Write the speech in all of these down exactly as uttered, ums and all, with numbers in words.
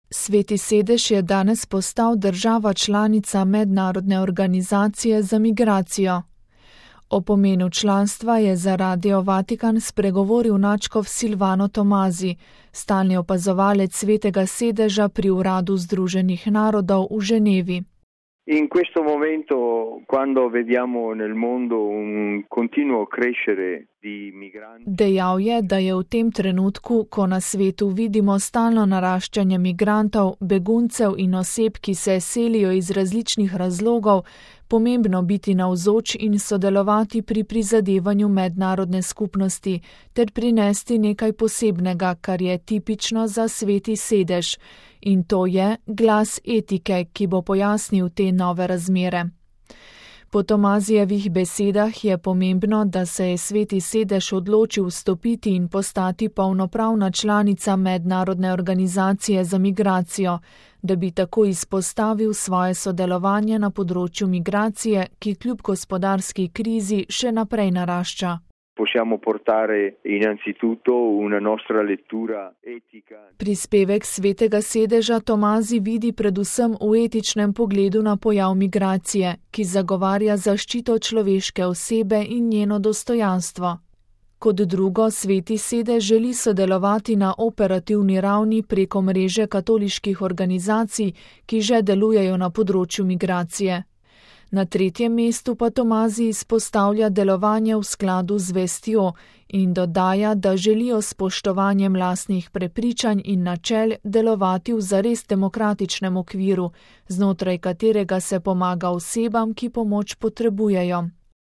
Sveti sedež je danes postal država članica Mednarodne organizacije za migracijo. O pomenu članstva je za Radio Vatikan spregovoril nadškof Silvano Tomazi, stalni opazovalec Svetega sedeža pri Uradu Združenih narodov v Ženevi. In questo momento, quando vediamo nel mondo un continuo crescere di migranti. Dejal je, da je v tem trenutku, ko na svetu vidimo stalno naraščanje migrantov, beguncev in oseb, ki se selijo iz različnih razlogov, pomembno biti navzoč in sodelovati pri prizadevanju mednarodne skupnosti ter prinesti nekaj posebnega, kar je tipično za Sveti sedež. In to je glas etike, ki bo pojasnil te nove razmere. Po Tomazijevih besedah je pomembno, da se je Sveti sedež odločil vstopiti in postati polnopravna članica Mednarodne organizacije za migracijo, da bi tako izpostavil svoje sodelovanje na področju migracije, ki kljub gospodarski krizi še naprej narašča. Possiamo portare innanzitutto una nostra lettura etica. Prispevek Svetega sedeža Tomazi vidi predvsem v etičnem pogledu na pojav migracije, ki zagovarja zaščito človeške osebe in njeno dostojanstvo. Kot drugo, Sveti sedež želi sodelovati na operativni ravni preko mreže katoliških organizacij, ki že delujejo na področju migracije. Na tretjem mestu pa Tomazi izpostavlja delovanje v skladu z vestjo in dodaja, da želijo s spoštovanjem lastnih prepričanj in načel delovati v zares demokratičnem okviru, znotraj katerega se pomaga osebam, ki pomoč potrebujejo.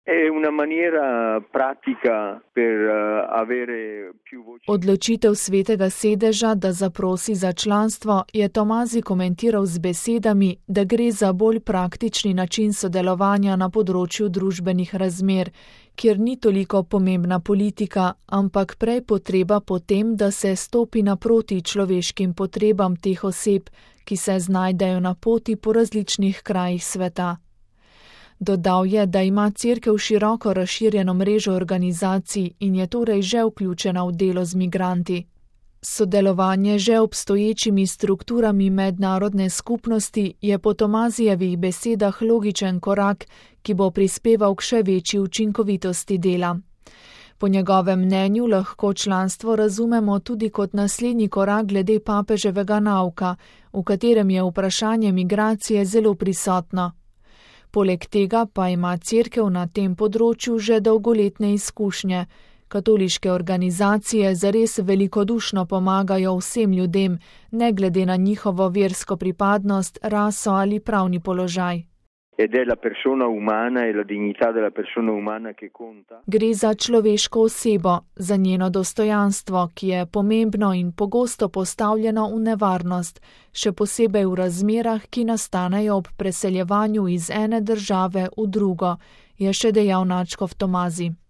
Odločitev Svetega sedeža, da zaprosi za članstvo, je Tomazi komentiral z besedami, da gre za bolj praktični način sodelovanja na področju družbenih razmer, kjer ni toliko pomembna politika, ampak prej potreba po tem, da se stopi naproti človeškim potrebam teh oseb, ki se znajdejo na poti po različnih krajih sveta. Dodal je, da ima Cerkev široko razširjeno mrežo organizacij in je torej že vključena v delo z migranti. Sodelovanje že obstoječimi strukturami mednarodne skupnosti je po Tomazijevih besedah logičen korak, ki bo prispeval k še večji učinkovitosti dela. Po njegovem mnenju lahko članstvo razumemo tudi kot naslednji korak glede papeževega nauka, v katerem je vprašanje migracije zelo prisotno. Poleg tega pa ima Cerkev na tem področju že dolgoletne izkušnje. Katoliške organizacije zares velikodušno pomagajo vsem ljudem, ne glede na njihovo versko pripadnost, raso ali pravni položaj. Gre za človeško osebo, za njeno dostojanstvo, ki je pomembno in pogosto postavljeno v nevarnost, še posebej v razmerah, ki nastanejo ob preseljevanju iz ene države v drugo, je še dejal nadškof Tomazi.